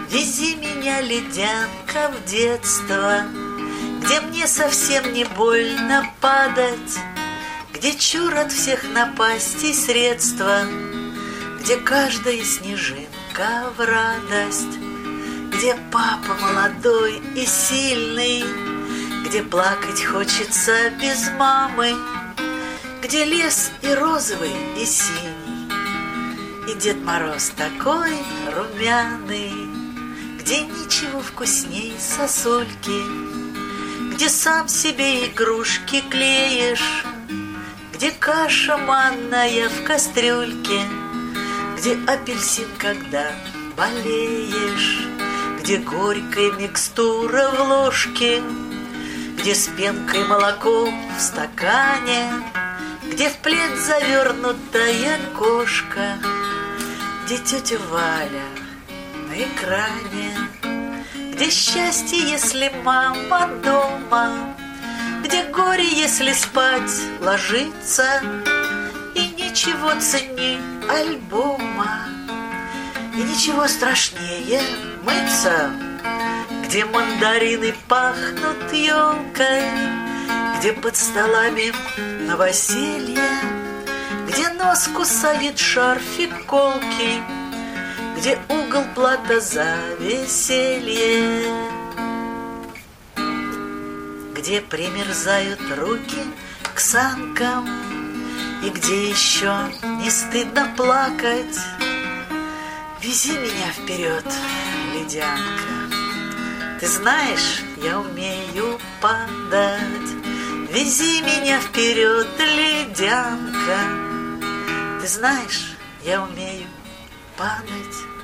Вези меня, ледянка, в детство, где мне совсем не больно падать, где чур от всех напастей средства, где каждая снежинка в радость, где папа молодой и сильный, где плакать хочется без мамы, где лес и розовый, и синий, и Дед Мороз такой румяный, где ничего вкусней сосульки, где сам себе игрушки клеишь, где каша манная в кастрюльке, где апельсин, когда болеешь, где горькая микстура в ложке, где с пенкой молоко в стакане, где в плед завернутая кошка, где тетя Валя на экране, где счастье, если мама дома, где горе, если спать ложиться, и ничего ценней альбома, и ничего страшнее мыться, где мандарины пахнут елкой, где под столами новоселье, где нос кусает шарфик колкий, где угол плата за веселье, где примерзают руки к санкам, и где еще не стыдно плакать. Вези меня вперед, ледянка, ты знаешь, я умею падать. Вези меня вперед, ледянка, ты знаешь, я умею падать.